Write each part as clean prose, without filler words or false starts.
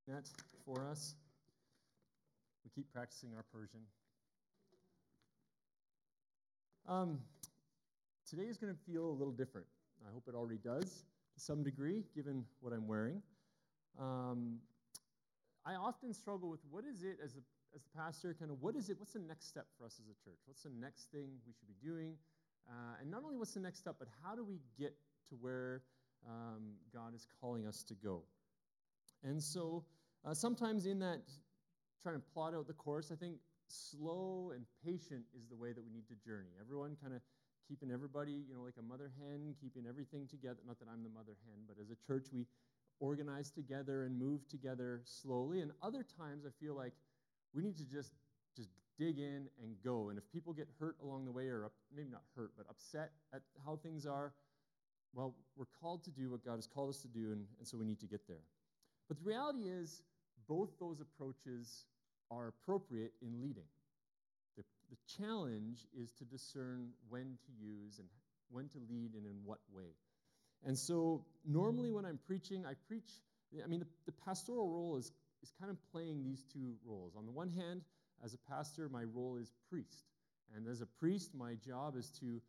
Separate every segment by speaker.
Speaker 1: That for us. We keep practicing our Persian. Um, Today is going to feel a little different. I hope it already does to some degree, given what I'm wearing. Um, I often struggle with what is it as a pastor, kind of what is it, what's the next step for us as a church? What's the next thing we should be doing? And not only what's the next step, but how do we get to where God is calling us to go? And so sometimes in that trying to plot out the course, I think slow and patient is the way that we need to journey. Everyone kind of keeping everybody, like a mother hen, keeping everything together. Not that I'm the mother hen, but as a church, we organize together and move together slowly. And other times, I feel like we need to just dig in and go. And if people get hurt along the way, or maybe not hurt, but upset at how things are, well, we're called to do what God has called us to do, and so we need to get there. But the reality is, both those approaches are appropriate in leading. The challenge is to discern when to use and when to lead and in what way. And so normally when I'm preaching, the pastoral role is kind of playing these two roles. On the one hand, as a pastor, my role is priest. And as a priest, my job is to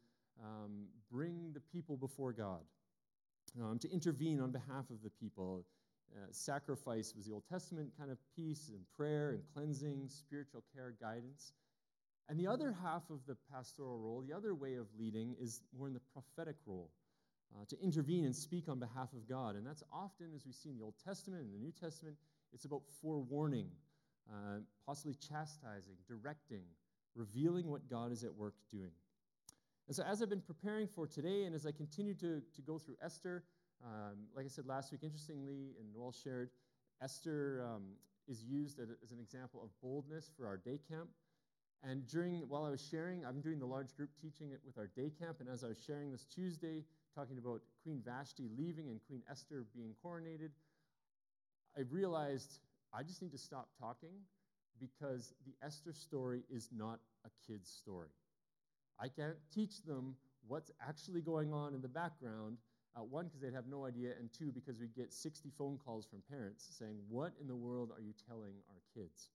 Speaker 1: bring the people before God, to intervene on behalf of the people. Sacrifice was the Old Testament kind of piece, and prayer and cleansing, spiritual care, guidance. And the other half of the pastoral role, the other way of leading, is more in the prophetic role, to intervene and speak on behalf of God. And that's often, as we see in the Old Testament and the New Testament, it's about forewarning, possibly chastising, directing, revealing what God is at work doing. And so as I've been preparing for today, and as I continue to go through Esther, like I said last week, interestingly, and Noel shared, Esther is used as an example of boldness for our day camp. And while I was sharing, I'm doing the large group teaching it with our day camp, and as I was sharing this Tuesday, talking about Queen Vashti leaving and Queen Esther being coronated, I realized I just need to stop talking because the Esther story is not a kid's story. I can't teach them what's actually going on in the background, one, because they'd have no idea, and two, because we get 60 phone calls from parents saying, what in the world are you telling our kids?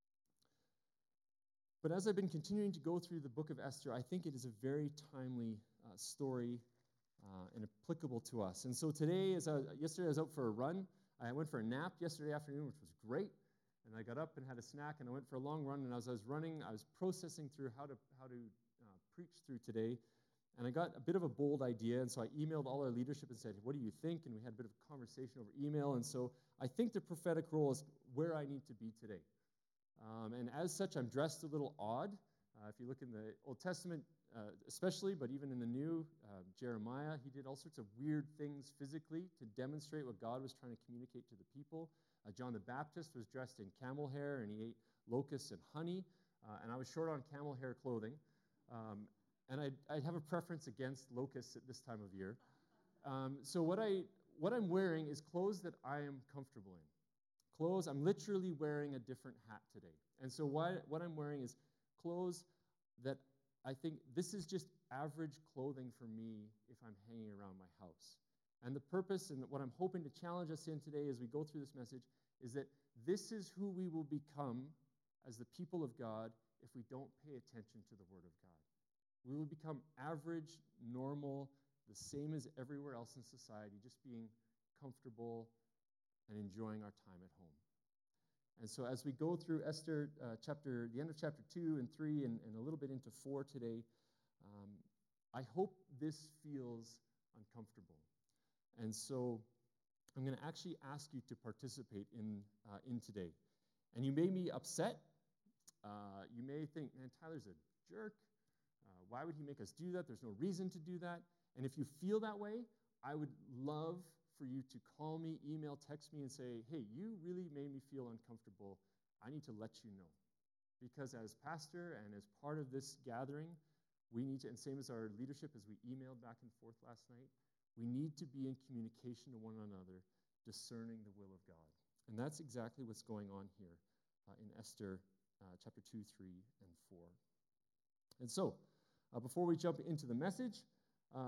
Speaker 1: But as I've been continuing to go through the book of Esther, I think it is a very timely story and applicable to us. And so today, yesterday I was out for a run. I went for a nap yesterday afternoon, which was great. And I got up and had a snack, and I went for a long run. And as I was running, I was processing through how to preach through today. And I got a bit of a bold idea, and so I emailed all our leadership and said, what do you think? And we had a bit of a conversation over email. And so I think the prophetic role is where I need to be today. And as such, I'm dressed a little odd. If you look in the Old Testament, especially, but even in the New, Jeremiah, he did all sorts of weird things physically to demonstrate what God was trying to communicate to the people. John the Baptist was dressed in camel hair, and he ate locusts and honey. And I was short on camel hair clothing. And I'd have a preference against locusts at this time of year. So what I'm wearing is clothes that I am comfortable in. Clothes, I'm literally wearing a different hat today. And so what I'm wearing is clothes that I think this is just average clothing for me if I'm hanging around my house. And the purpose and what I'm hoping to challenge us in today as we go through this message is that this is who we will become as the people of God if we don't pay attention to the Word of God. We will become average, normal, the same as everywhere else in society, just being comfortable and enjoying our time at home. And so as we go through Esther the end of chapter 2 and 3 and a little bit into 4 today, I hope this feels uncomfortable. And so I'm going to actually ask you to participate in today. And you may be upset. You may think, man, Tyler's a jerk. Why would he make us do that? There's no reason to do that. And if you feel that way, I would love for you to call me, email, text me, and say, hey, you really made me feel uncomfortable. I need to let you know. Because as pastor and as part of this gathering, we need to, and same as our leadership as we emailed back and forth last night, we need to be in communication to one another, discerning the will of God. And that's exactly what's going on here in Esther chapter 2, 3, and 4. And so, before we jump into the message,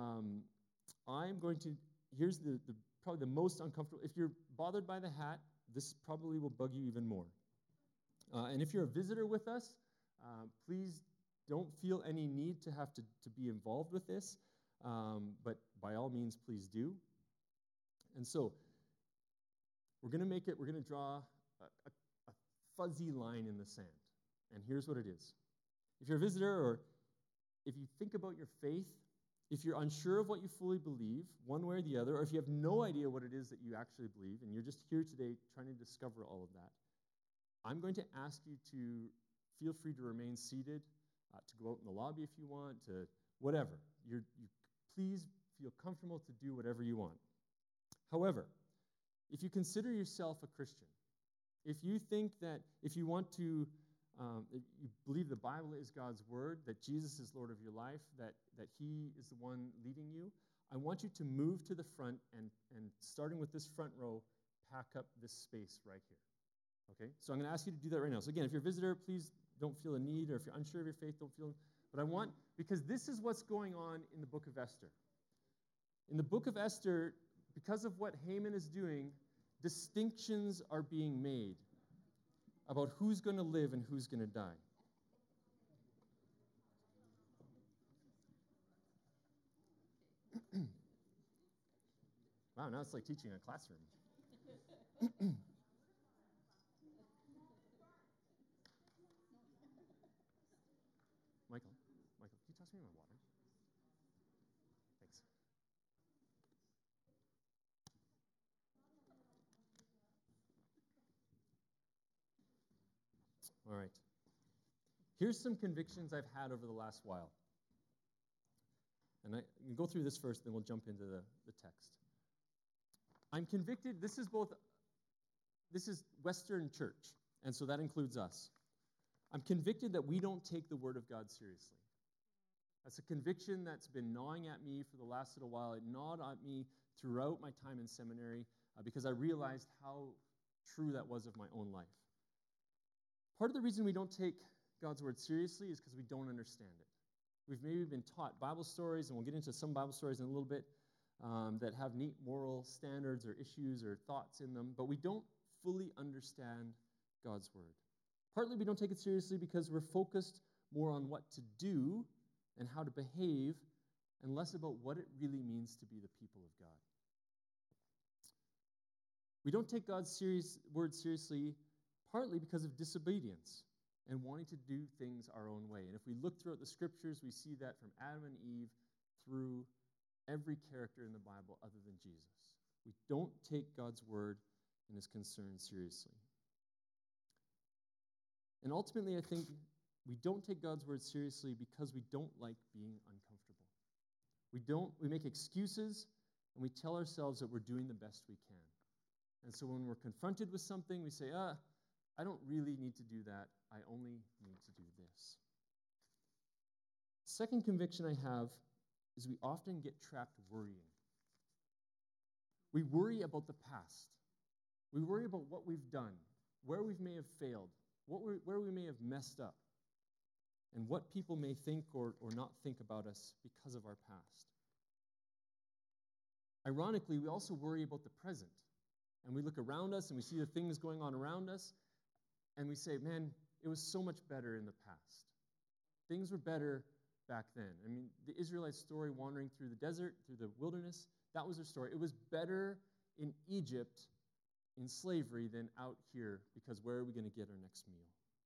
Speaker 1: here's probably the most uncomfortable. If you're bothered by the hat, this probably will bug you even more. And if you're a visitor with us, please don't feel any need to have to be involved with this, but by all means, please do. And so, we're going to draw a fuzzy line in the sand. And here's what it is. If you're a visitor, or if you think about your faith, if you're unsure of what you fully believe, one way or the other, or if you have no idea what it is that you actually believe, and you're just here today trying to discover all of that, I'm going to ask you to feel free to remain seated, to go out in the lobby if you want, to whatever. You please feel comfortable to do whatever you want. However, if you consider yourself a Christian, if you think that, if you want to, if you believe the Bible is God's word, that Jesus is Lord of your life, that he is the one leading you, I want you to move to the front and starting with this front row, pack up this space right here. Okay? So I'm going to ask you to do that right now. So again, if you're a visitor, please don't feel a need, or if you're unsure of your faith, don't feel, but I want, because this is what's going on in the book of Esther. In the book of Esther, because of what Haman is doing, distinctions are being made about who's going to live and who's going to die. Wow, now it's like teaching in a classroom. Michael, can you toss me my water? Thanks. All right. Here's some convictions I've had over the last while. And I can go through this first, then we'll jump into the text. I'm convicted, this is Western church, and so that includes us. I'm convicted that we don't take the Word of God seriously. That's a conviction that's been gnawing at me for the last little while. It gnawed at me throughout my time in seminary because I realized how true that was of my own life. Part of the reason we don't take God's Word seriously is because we don't understand it. We've maybe been taught Bible stories, and we'll get into some Bible stories in a little bit, that have neat moral standards or issues or thoughts in them, but we don't fully understand God's Word. Partly we don't take it seriously because we're focused more on what to do and how to behave, and less about what it really means to be the people of God. We don't take God's Word seriously partly because of disobedience and wanting to do things our own way. And if we look throughout the Scriptures, we see that from Adam and Eve through every character in the Bible other than Jesus. We don't take God's Word and His concerns seriously. And ultimately, I think we don't take God's Word seriously because we don't like being uncomfortable. We make excuses, and we tell ourselves that we're doing the best we can. And so when we're confronted with something, we say, I don't really need to do that. I only need to do this. Second conviction I have is we often get trapped worrying. We worry about the past. We worry about what we've done, where we may have failed, where we may have messed up, and what people may think or not think about us because of our past. Ironically, we also worry about the present. And we look around us and we see the things going on around us, and we say, man, it was so much better in the past. Things were better back then. I mean, the Israelites' story wandering through the desert, through the wilderness, that was their story. It was better in Egypt in slavery than out here, because where are we going to get our next meal?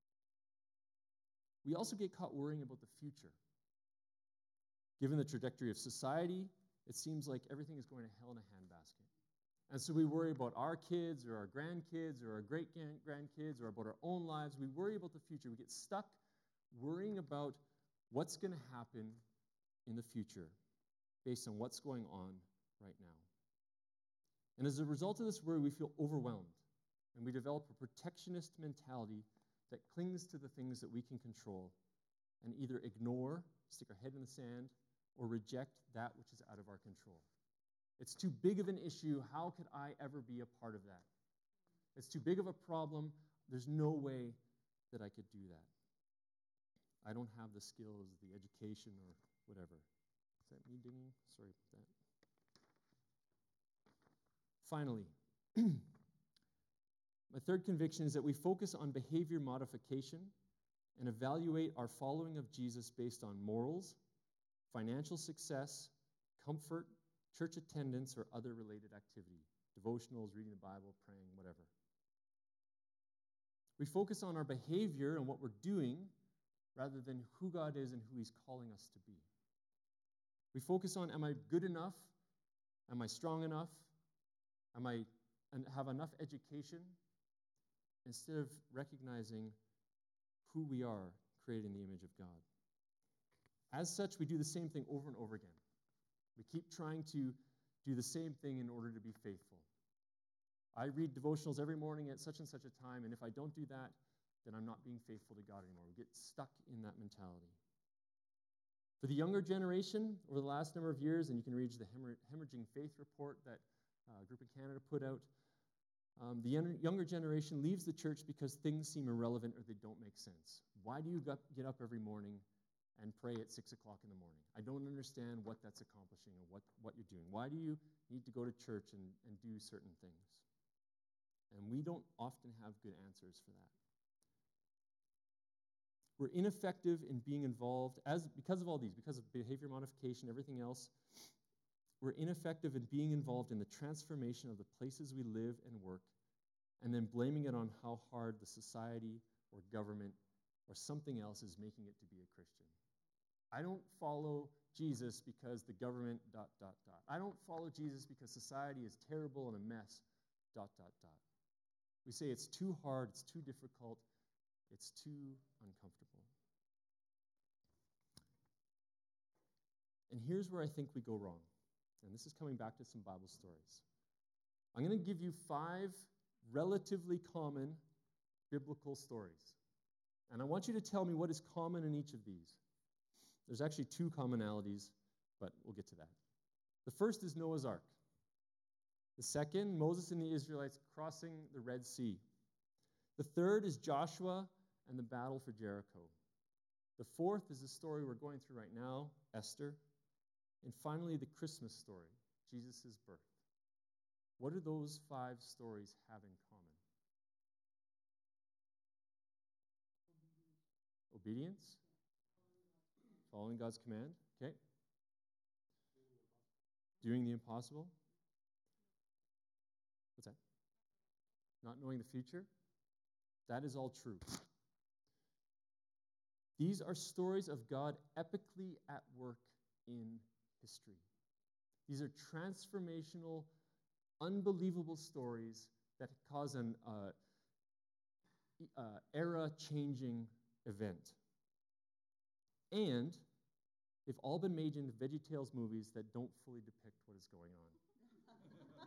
Speaker 1: We also get caught worrying about the future. Given the trajectory of society, it seems like everything is going to hell in a handbasket. And so we worry about our kids or our grandkids or our great-grandkids or about our own lives. We worry about the future. We get stuck worrying about what's going to happen in the future based on what's going on right now. And as a result of this worry, we feel overwhelmed, and we develop a protectionist mentality that clings to the things that we can control and either ignore, stick our head in the sand, or reject that which is out of our control. It's too big of an issue. How could I ever be a part of that? It's too big of a problem. There's no way that I could do that. I don't have the skills, the education, or whatever. Is that me dinging? Sorry about that. Finally, My third conviction is that we focus on behavior modification and evaluate our following of Jesus based on morals, financial success, comfort, church attendance, or other related activity. Devotionals, reading the Bible, praying, whatever. We focus on our behavior and what we're doing rather than who God is and who He's calling us to be. We focus on, am I good enough? Am I strong enough? Am I have enough education? Instead of recognizing who we are, created in the image of God. As such, we do the same thing over and over again. We keep trying to do the same thing in order to be faithful. I read devotionals every morning at such and such a time, and if I don't do that, then I'm not being faithful to God anymore. We get stuck in that mentality. For the younger generation, over the last number of years, and you can read the Hemorrhaging Faith report that a group in Canada put out, the younger generation leaves the church because things seem irrelevant or they don't make sense. Why do you get up every morning and pray at 6 o'clock in the morning? I don't understand what that's accomplishing or what you're doing. Why do you need to go to church and do certain things? And we don't often have good answers for that. We're ineffective in being involved, because of all these, because of behavior modification, everything else. We're ineffective in being involved in the transformation of the places we live and work, and then blaming it on how hard the society or government or something else is making it to be a Christian. I don't follow Jesus because the government ... I don't follow Jesus because society is terrible and a mess ... We say it's too hard, it's too difficult, it's too uncomfortable. And here's where I think we go wrong. And this is coming back to some Bible stories. I'm going to give you 5 relatively common biblical stories. And I want you to tell me what is common in each of these. There's actually 2 commonalities, but we'll get to that. The first is Noah's Ark. The second, Moses and the Israelites crossing the Red Sea. The third is Joshua and the battle for Jericho. The fourth is the story we're going through right now, Esther. And finally, the Christmas story, Jesus' birth. What do those 5 stories have in common? Obedience. Following God's command. Okay. Doing the impossible. What's that? Not knowing the future. That is all true. These are stories of God epically at work in history. These are transformational, unbelievable stories that cause an era-changing event. And they've all been made into VeggieTales movies that don't fully depict what is going on.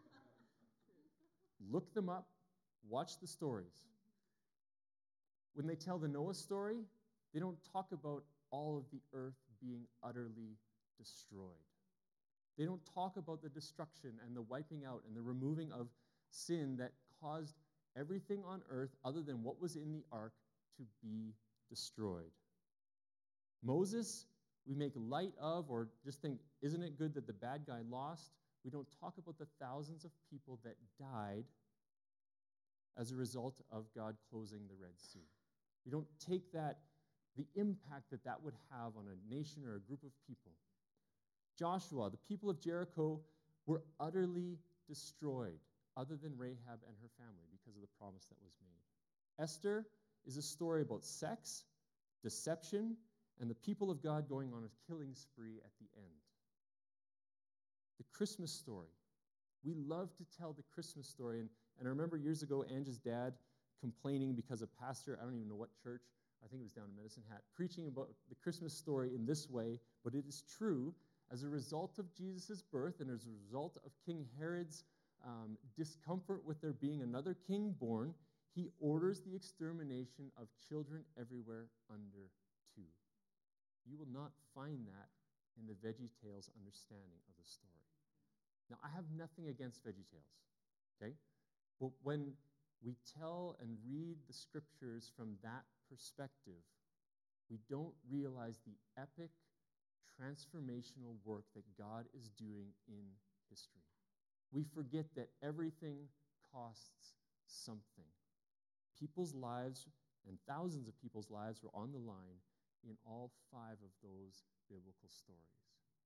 Speaker 1: Look them up, watch the stories. When they tell the Noah story, they don't talk about all of the earth being utterly destroyed. They don't talk about the destruction and the wiping out and the removing of sin that caused everything on earth other than what was in the ark to be destroyed. Moses, we make light of or just think, isn't it good that the bad guy lost? We don't talk about the thousands of people that died as a result of God closing the Red Sea. We don't take the impact that would have on a nation or a group of people. Joshua, the people of Jericho were utterly destroyed, other than Rahab and her family, because of the promise that was made. Esther is a story about sex, deception, and the people of God going on a killing spree at the end. The Christmas story. We love to tell the Christmas story. And I remember years ago, Angie's dad complaining because a pastor, I don't even know what church, I think it was down in Medicine Hat, preaching about the Christmas story in this way, but it is true. As a result of Jesus' birth and as a result of King Herod's discomfort with there being another king born, he orders the extermination of children everywhere under 2. You will not find that in the VeggieTales understanding of the story. Now, I have nothing against VeggieTales, okay? But when we tell and read the scriptures from that perspective, we don't realize the epic transformational work that God is doing in history. We forget that everything costs something. People's lives and thousands of people's lives were on the line in all 5 of those biblical stories.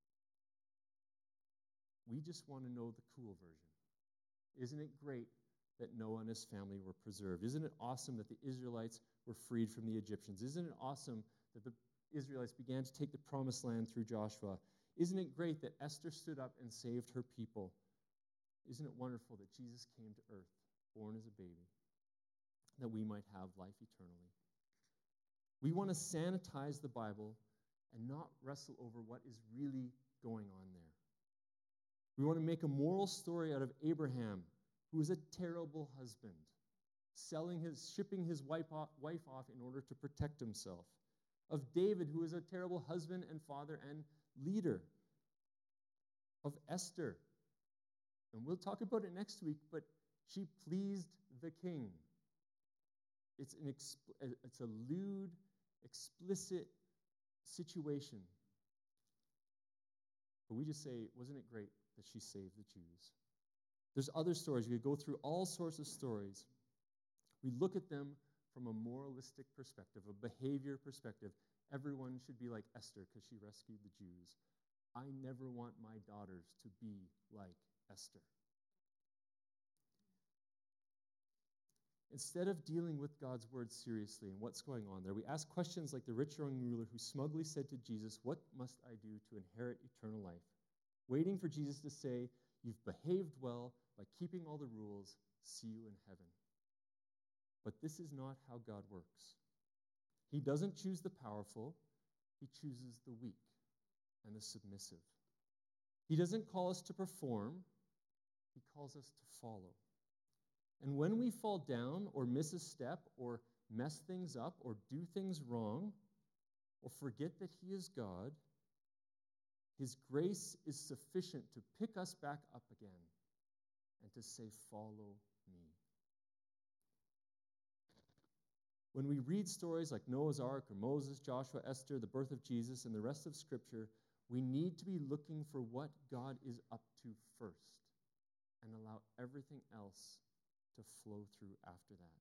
Speaker 1: We just want to know the cool version. Isn't it great that Noah and his family were preserved? Isn't it awesome that the Israelites were freed from the Egyptians? Isn't it awesome that the Israelites began to take the promised land through Joshua? Isn't it great that Esther stood up and saved her people? Isn't it wonderful that Jesus came to earth, born as a baby, that we might have life eternally? We want to sanitize the Bible and not wrestle over what is really going on there. We want to make a moral story out of Abraham, who was a terrible husband, shipping his wife off in order to protect himself. Of David, who was a terrible husband and father and leader. Of Esther. And we'll talk about it next week, but she pleased the king. It's a lewd, explicit situation. But we just say, wasn't it great that she saved the Jews? There's other stories. We could go through all sorts of stories. We look at them from a moralistic perspective, a behavior perspective. Everyone should be like Esther because she rescued the Jews. I never want my daughters to be like Esther. Instead of dealing with God's word seriously and what's going on there, we ask questions like the rich young ruler who smugly said to Jesus, "What must I do to inherit eternal life?" Waiting for Jesus to say, "You've behaved well by keeping all the rules. See you in heaven." But this is not how God works. He doesn't choose the powerful. He chooses the weak and the submissive. He doesn't call us to perform. He calls us to follow. And when we fall down or miss a step or mess things up or do things wrong or forget that He is God, His grace is sufficient to pick us back up again and to say, "Follow me." When we read stories like Noah's Ark or Moses, Joshua, Esther, the birth of Jesus, and the rest of Scripture, we need to be looking for what God is up to first and allow everything else to flow through after that.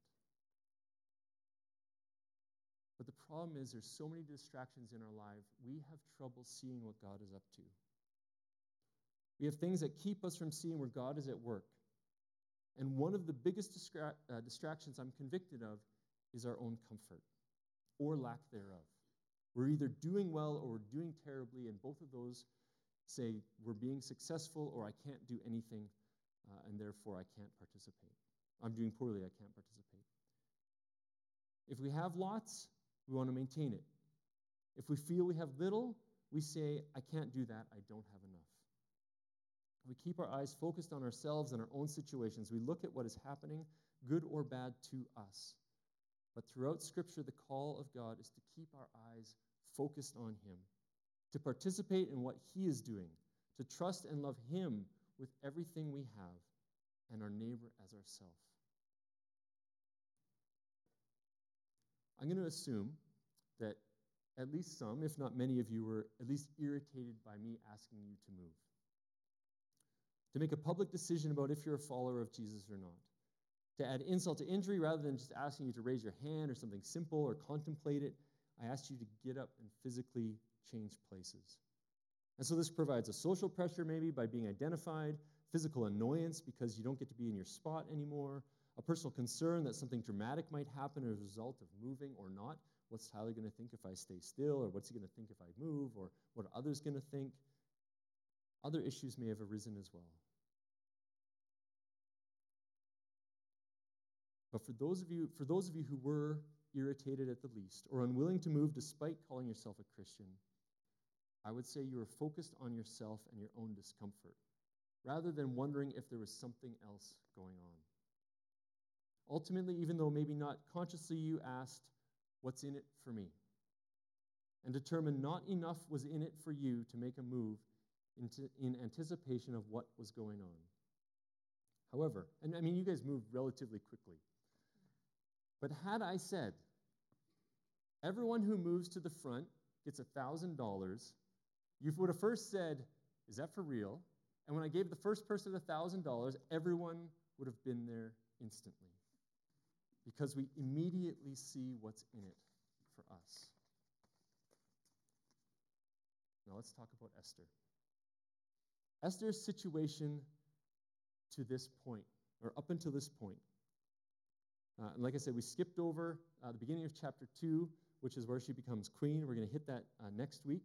Speaker 1: But the problem is there's so many distractions in our life, we have trouble seeing what God is up to. We have things that keep us from seeing where God is at work. And one of the biggest distractions I'm convicted of is our own comfort or lack thereof. We're either doing well or we're doing terribly, and both of those say we're being successful or I can't do anything, and therefore I can't participate. I'm doing poorly, I can't participate. If we have lots, we want to maintain it. If we feel we have little, we say, I can't do that, I don't have enough. We keep our eyes focused on ourselves and our own situations. We look at what is happening, good or bad, to us. But throughout Scripture, the call of God is to keep our eyes focused on Him, to participate in what He is doing, to trust and love Him with everything we have, and our neighbor as ourselves. I'm going to assume that at least some, if not many of you, were at least irritated by me asking you to move. To make a public decision about if you're a follower of Jesus or not. To add insult to injury, rather than just asking you to raise your hand or something simple or contemplate it, I asked you to get up and physically change places. And so this provides a social pressure maybe by being identified, physical annoyance because you don't get to be in your spot anymore, a personal concern that something dramatic might happen as a result of moving or not. What's Tyler going to think if I stay still, or what's he going to think if I move, or what are others going to think? Other issues may have arisen as well. But for those of you who were irritated at the least, or unwilling to move despite calling yourself a Christian, I would say you were focused on yourself and your own discomfort, rather than wondering if there was something else going on. Ultimately, even though maybe not consciously, you asked, "What's in it for me?" And determined not enough was in it for you to make a move in anticipation of what was going on. However, and I mean, you guys moved relatively quickly. But had I said, everyone who moves to the front gets $1,000, you would have first said, "Is that for real?" And when I gave the first person $1,000, everyone would have been there instantly. because we immediately see what's in it for us. Now let's talk about Esther. Esther's situation to this point, or up until this point. And like I said, we skipped over the beginning of chapter 2, which is where she becomes queen. We're going to hit that next week.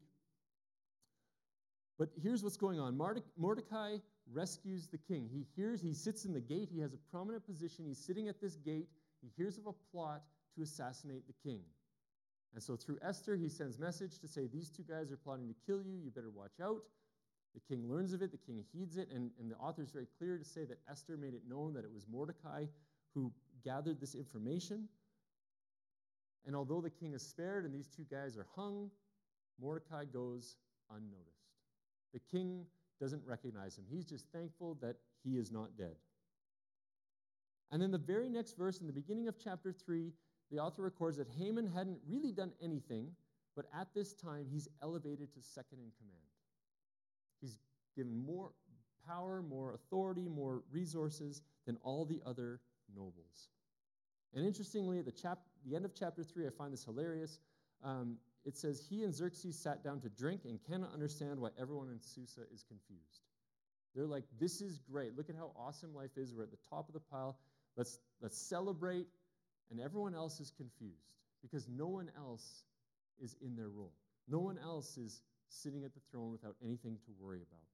Speaker 1: But here's what's going on. Mordecai rescues the king. He sits in the gate. He has a prominent position. He's sitting at this gate. He hears of a plot to assassinate the king. And so through Esther, he sends message to say, these two guys are plotting to kill you. You better watch out. The king learns of it. The king heeds it. And the author is very clear to say that Esther made it known that it was Mordecai who gathered this information. And although the king is spared and these two guys are hung, Mordecai goes unnoticed. The king doesn't recognize him. He's just thankful that he is not dead. And then the very next verse, in the beginning of chapter 3, the author records that Haman hadn't really done anything, but at this time he's elevated to second in command. He's given more power, more authority, more resources than all the other nobles. And interestingly, at the end of chapter 3, I find this hilarious. It says, he and Xerxes sat down to drink and cannot understand why everyone in Susa is confused. They're like, this is great. Look at how awesome life is. We're at the top of the pile. Let's celebrate. And everyone else is confused because no one else is in their role. No one else is sitting at the throne without anything to worry about.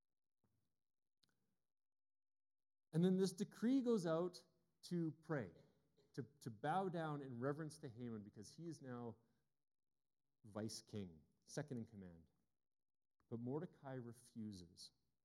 Speaker 1: And then this decree goes out to pray, to bow down in reverence to Haman because he is now vice king, second in command. But Mordecai refuses.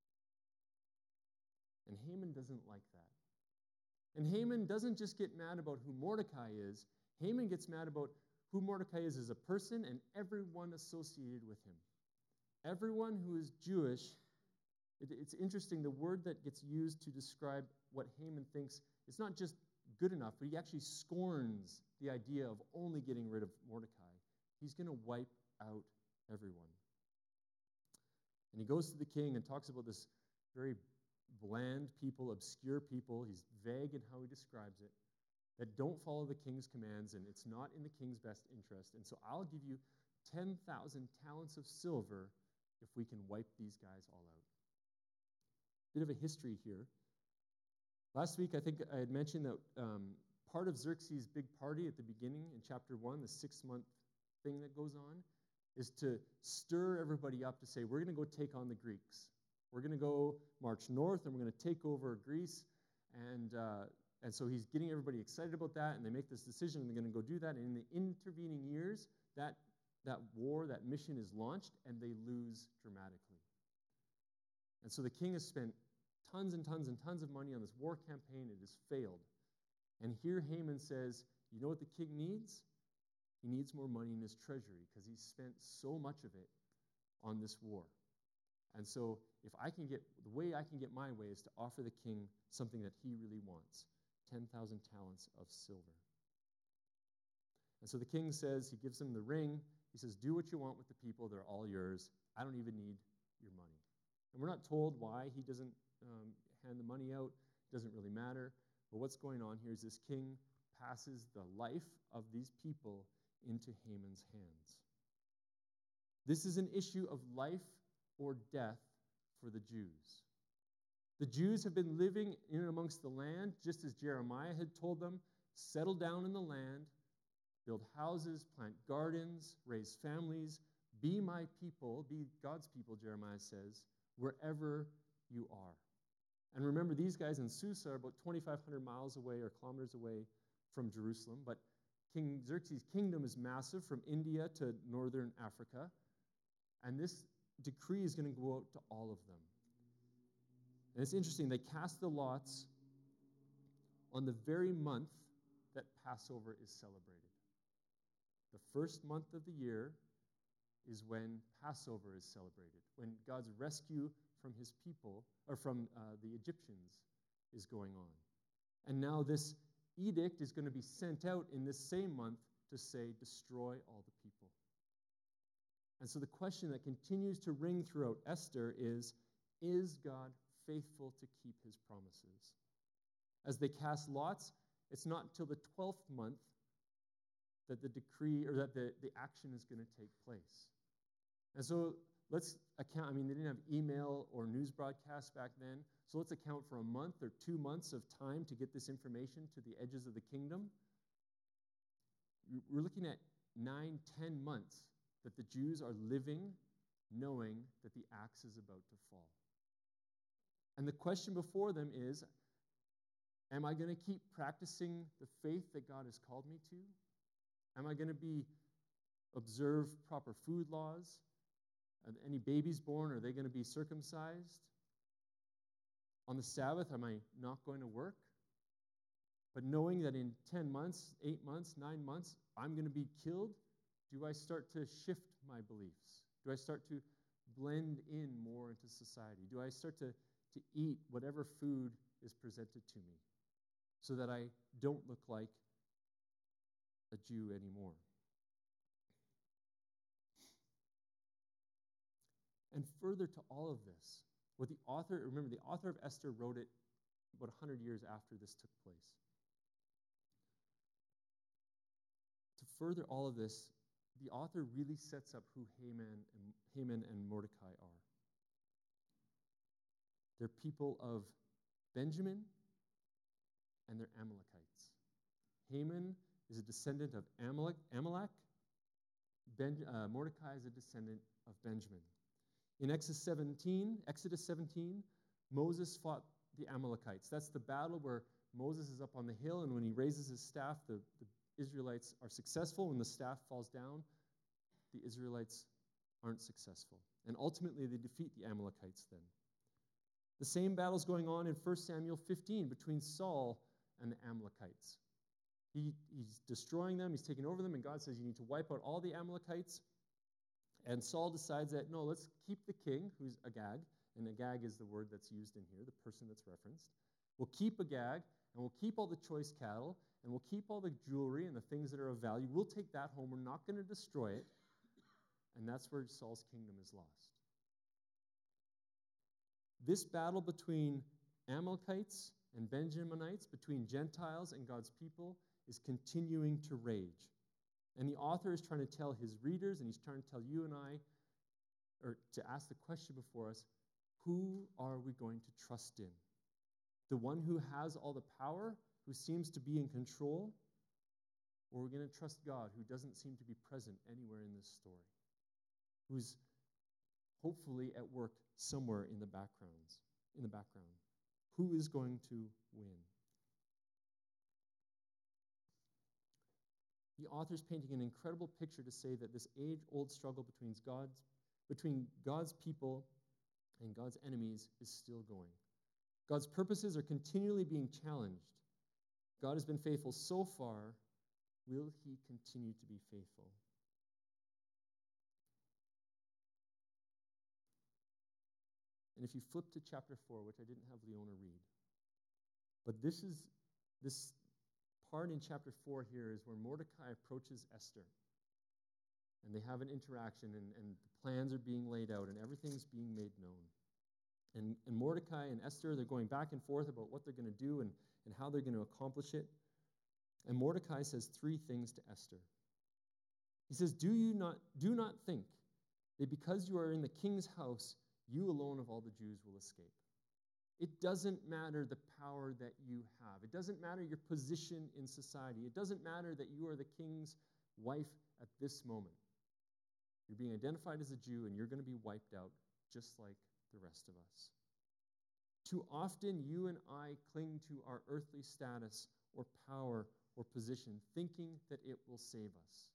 Speaker 1: And Haman doesn't like that. And Haman doesn't just get mad about who Mordecai is. Haman gets mad about who Mordecai is as a person and everyone associated with him. Everyone who is Jewish, it's interesting, the word that gets used to describe what Haman thinks, it's not just good enough, but he actually scorns the idea of only getting rid of Mordecai. He's going to wipe out everyone. And he goes to the king and talks about this very bland people, obscure people. He's vague in how he describes it, that don't follow the king's commands, and it's not in the king's best interest. And so I'll give you 10,000 talents of silver if we can wipe these guys all out. Bit of a history here. Last week, I think I had mentioned that part of Xerxes' big party at the beginning in chapter 1, the 6-month thing that goes on, is to stir everybody up to say, we're going to go take on the Greeks. We're going to go march north, and we're going to take over Greece. And so he's getting everybody excited about that, and they make this decision, and they're going to go do that. And in the intervening years, that war, that mission is launched, and they lose dramatically. And so the king has spent tons and tons and tons of money on this war campaign. It has failed. And here Haman says, you know what the king needs? He needs more money in his treasury because he's spent so much of it on this war. And so the way I can get my way is to offer the king something that he really wants, 10,000 talents of silver. And so the king says, he gives him the ring. He says, do what you want with the people. They're all yours. I don't even need your money. And we're not told why he doesn't hand the money out. It doesn't really matter. But what's going on here is this king passes the life of these people into Haman's hands. This is an issue of life or death for the Jews. The Jews have been living in and amongst the land, just as Jeremiah had told them, settle down in the land, build houses, plant gardens, raise families, be my people, be God's people, Jeremiah says, wherever you are. And remember, these guys in Susa are about 2,500 miles away or kilometers away from Jerusalem, but King Xerxes' kingdom is massive from India to northern Africa, and this decree is going to go out to all of them. And it's interesting, they cast the lots on the very month that Passover is celebrated. The first month of the year is when Passover is celebrated, when God's rescue from his people, or from the Egyptians, is going on. And now this edict is going to be sent out in this same month to say, destroy all the people. And so the question that continues to ring throughout Esther is God faithful to keep his promises? As they cast lots, it's not until the 12th month that the decree or that the action is going to take place. And so let's account, they didn't have email or news broadcasts back then, so let's account for a month or 2 months of time to get this information to the edges of the kingdom. We're looking at 9, 10 months that the Jews are living knowing that the axe is about to fall. And the question before them is, am I going to keep practicing the faith that God has called me to? Am I going to observe proper food laws? Are any babies born? Are they going to be circumcised? On the Sabbath, am I not going to work? But knowing that in 10 months, 8 months, 9 months, I'm going to be killed, do I start to shift my beliefs? Do I start to blend in more into society? Do I start to eat whatever food is presented to me so that I don't look like a Jew anymore? And further to all of this, what the author of Esther wrote it about 100 years after this took place. To further all of this, the author really sets up who Haman and Mordecai are. They're people of Benjamin, and they're Amalekites. Haman is a descendant of Amalek. Mordecai is a descendant of Benjamin. In Exodus 17, Moses fought the Amalekites. That's the battle where Moses is up on the hill, and when he raises his staff, the Israelites are successful. When the staff falls down, the Israelites aren't successful. And ultimately, they defeat the Amalekites then. The same battle is going on in 1 Samuel 15 between Saul and the Amalekites. He's destroying them, he's taking over them, and God says, you need to wipe out all the Amalekites. And Saul decides that, no, let's keep the king, who's Agag, and Agag is the word that's used in here, the person that's referenced. We'll keep Agag, and we'll keep all the choice cattle, and we'll keep all the jewelry and the things that are of value. We'll take that home. We're not going to destroy it. And that's where Saul's kingdom is lost. This battle between Amalekites and Benjaminites, between Gentiles and God's people, is continuing to rage. And the author is trying to tell his readers, and he's trying to tell you and I, or to ask the question before us, who are we going to trust in? The one who has all the power, who seems to be in control, or we're going to trust God, who doesn't seem to be present anywhere in this story, who's hopefully at work somewhere in the background. Who is going to win? The author's painting an incredible picture to say that this age-old struggle between God's people and God's enemies is still going. God's purposes are continually being challenged. God has been faithful so far. Will he continue to be faithful? And if you flip to chapter 4, which I didn't have Leona read, but this part in chapter 4 here is where Mordecai approaches Esther. And they have an interaction, and the plans are being laid out, and everything's being made known. And Mordecai and Esther, they're going back and forth about what they're going to do and how they're going to accomplish it. And Mordecai says 3 things to Esther. He says, do not think that because you are in the king's house, you alone of all the Jews will escape. It doesn't matter the power that you have. It doesn't matter your position in society. It doesn't matter that you are the king's wife at this moment. You're being identified as a Jew, and you're going to be wiped out just like the rest of us. Too often, you and I cling to our earthly status or power or position, thinking that it will save us.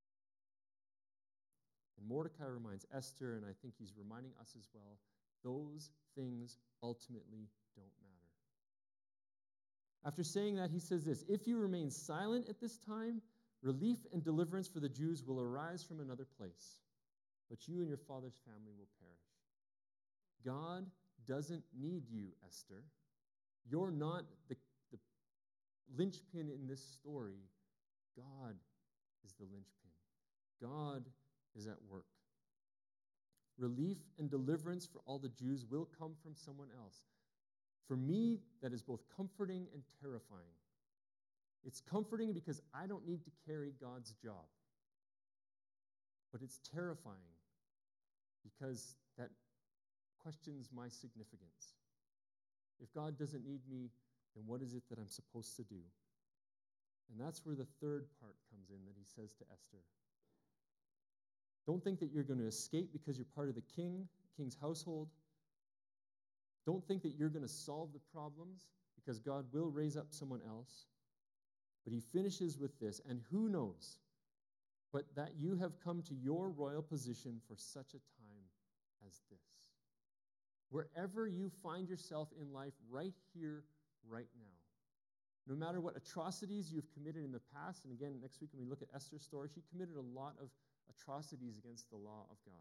Speaker 1: And Mordecai reminds Esther, and I think he's reminding us as well, those things ultimately don't matter. After saying that, he says this, if you remain silent at this time, relief and deliverance for the Jews will arise from another place, but you and your father's family will perish. God doesn't need you, Esther. You're not the linchpin in this story. God is the linchpin. God is at work. Relief and deliverance for all the Jews will come from someone else. For me, that is both comforting and terrifying. It's comforting because I don't need to carry God's job. But it's terrifying because that questions my significance. If God doesn't need me, then what is it that I'm supposed to do? And that's where the third part comes in that he says to Esther. Don't think that you're going to escape because you're part of the king's household. Don't think that you're going to solve the problems because God will raise up someone else. But he finishes with this, and who knows, but that you have come to your royal position for such a time as this. Wherever you find yourself in life, right here, right now. No matter what atrocities you've committed in the past, and again, next week when we look at Esther's story, she committed a lot of atrocities against the law of God.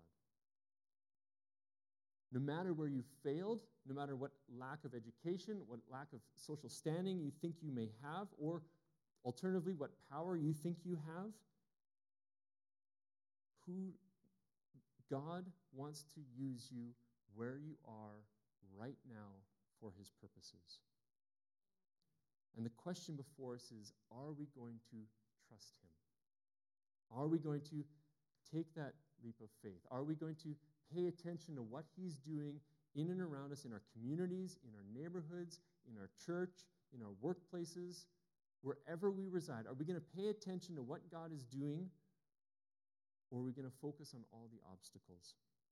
Speaker 1: No matter where you failed, no matter what lack of education, what lack of social standing you think you may have, or alternatively, what power you think you have, God wants to use you where you are right now for his purposes. And the question before us is, are we going to trust him? Are we going to take that leap of faith? Are we going to pay attention to what he's doing in and around us, in our communities, in our neighborhoods, in our church, in our workplaces, wherever we reside? Are we going to pay attention to what God is doing, or are we going to focus on all the obstacles?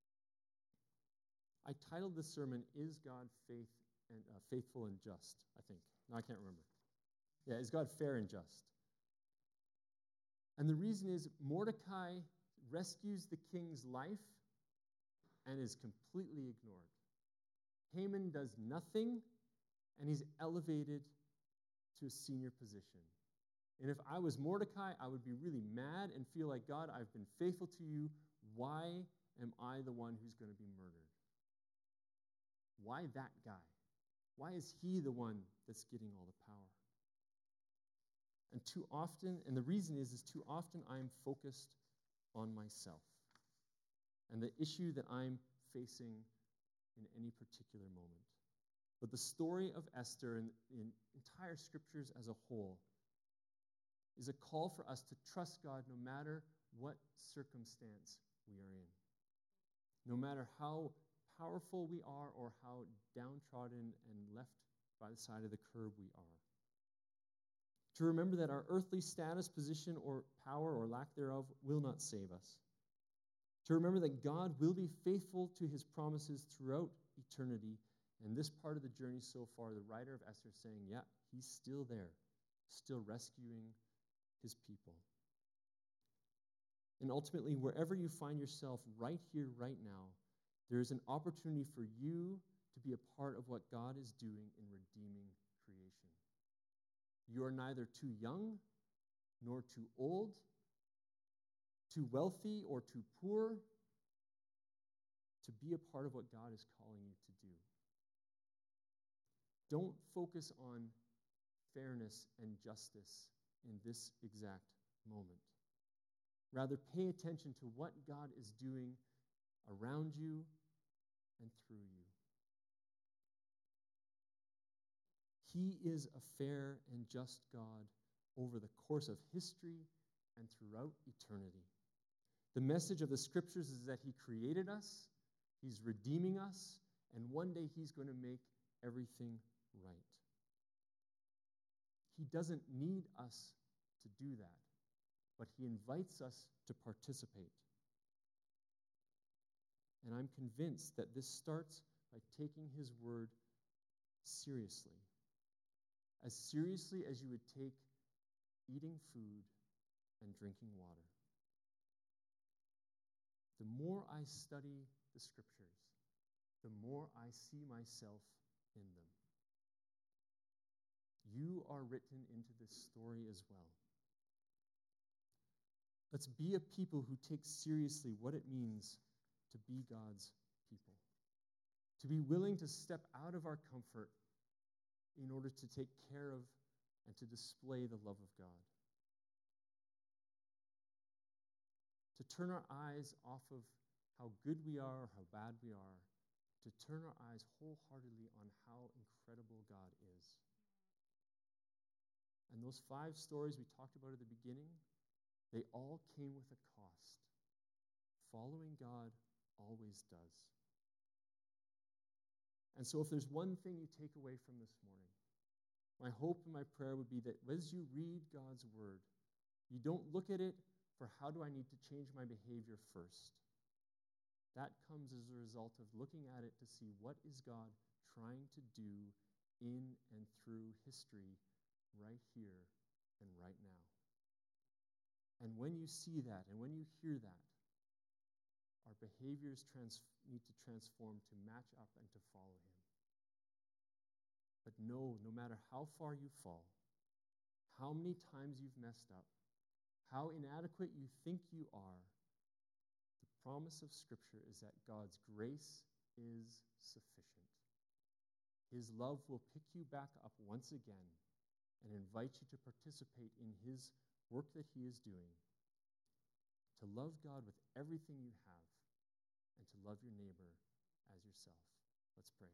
Speaker 1: I titled this sermon, Is God Faithful and Just, I think. No, I can't remember. Yeah, is God fair and just? And the reason is Mordecai rescues the king's life and is completely ignored. Haman does nothing, and he's elevated to a senior position. And if I was Mordecai, I would be really mad and feel like, God, I've been faithful to you. Why am I the one who's going to be murdered? Why that guy? Why is he the one that's getting all the power? And too often, and the reason is too often I'm focused on myself and the issue that I'm facing in any particular moment. But the story of Esther and in entire scriptures as a whole is a call for us to trust God no matter what circumstance we are in. No matter how powerful we are or how downtrodden and left by the side of the curb we are. To remember that our earthly status, position, or power or lack thereof will not save us. To remember that God will be faithful to his promises throughout eternity. And this part of the journey so far, the writer of Esther is saying, yeah, he's still there, still rescuing his people. And ultimately, wherever you find yourself right here, right now, there is an opportunity for you to be a part of what God is doing in redeeming creation. You are neither too young nor too old, too wealthy or too poor to be a part of what God is calling you to do. Don't focus on fairness and justice in this exact moment. Rather, pay attention to what God is doing around you and through you. He is a fair and just God over the course of history and throughout eternity. The message of the scriptures is that he created us, he's redeeming us, and one day he's going to make everything right. He doesn't need us to do that, but he invites us to participate. And I'm convinced that this starts by taking his word seriously. As seriously as you would take eating food and drinking water. The more I study the scriptures, the more I see myself in them. You are written into this story as well. Let's be a people who take seriously what it means to be God's people. To be willing to step out of our comfort in order to take care of and to display the love of God. To turn our eyes off of how good we are or how bad we are, to turn our eyes wholeheartedly on how incredible God is. And those 5 stories we talked about at the beginning, they all came with a cost. Following God always does. And so if there's one thing you take away from this morning, my hope and my prayer would be that as you read God's word, you don't look at it for how do I need to change my behavior first. That comes as a result of looking at it to see what is God trying to do in and through history right here and right now. And when you see that and when you hear that, our behaviors need to transform to match up and to follow him. But no matter how far you fall, how many times you've messed up, how inadequate you think you are, the promise of Scripture is that God's grace is sufficient. His love will pick you back up once again and invite you to participate in his work that he is doing, to love God with everything you have, and to love your neighbor as yourself. Let's pray.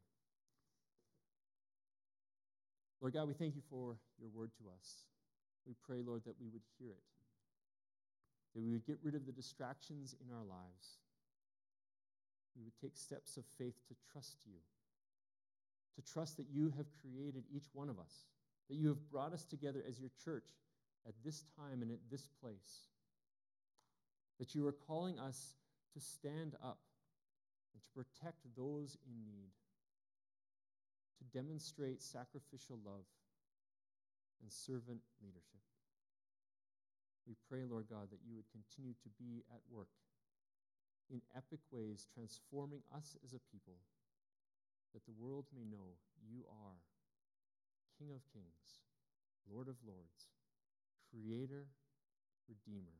Speaker 1: Lord God, we thank you for your word to us. We pray, Lord, that we would hear it, that we would get rid of the distractions in our lives. We would take steps of faith to trust you, to trust that you have created each one of us, that you have brought us together as your church at this time and at this place, that you are calling us to stand up and to protect those in need, to demonstrate sacrificial love and servant leadership. We pray, Lord God, that you would continue to be at work in epic ways, transforming us as a people, that the world may know you are King of Kings, Lord of Lords, Creator, Redeemer.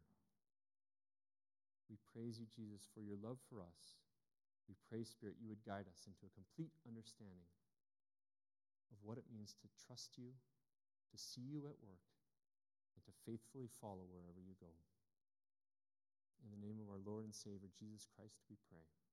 Speaker 1: We praise you, Jesus, for your love for us. We pray, Spirit, you would guide us into a complete understanding of what it means to trust you, to see you at work, and to faithfully follow wherever you go. In the name of our Lord and Savior, Jesus Christ, we pray.